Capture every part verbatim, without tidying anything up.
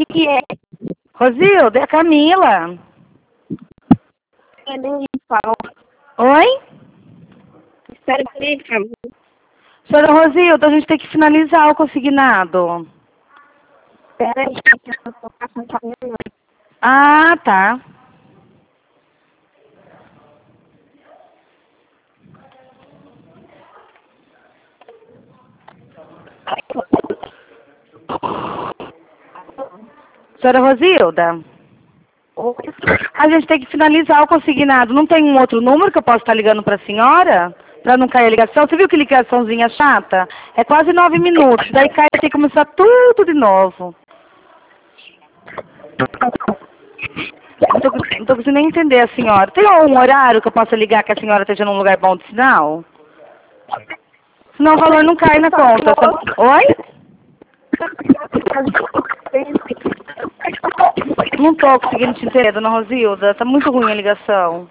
que que é? Rosilda, é a Camila. Espera aí, Paulo. Oi? Espera aí, Camila. Senhora Rosilda, a gente tem que finalizar o consignado. Espera aí, que eu tô passando pra minha mãe. Ah, tá. Senhora Rosilda, Oi. a gente tem que finalizar o consignado. Não tem um outro número que eu posso estar ligando para a senhora? Para não cair a ligação? Você viu que ligaçãozinha chata? É quase nove minutos. Daí cai e tem que começar tudo de novo. Não tô, cons- não tô conseguindo nem entender a senhora. Tem um horário que eu possa ligar que a senhora esteja num lugar bom de sinal? Senão o valor não cai na conta. Oi? Não tô conseguindo te entender, dona Rosilda. Tá muito ruim a ligação.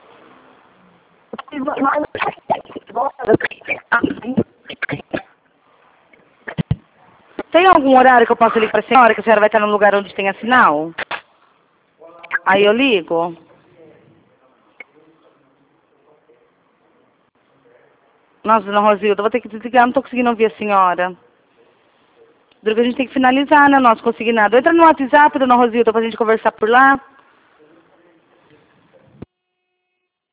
Tem algum horário que eu possa ligar para a senhora, que a senhora vai estar num lugar onde tenha sinal? Aí eu ligo. Nossa, dona Rosilda, eu vou ter que desligar, não tô conseguindo ouvir a senhora. Porque a gente tem que finalizar, né, nosso consignado. Entra no WhatsApp, dona Rosilda, pra gente conversar por lá.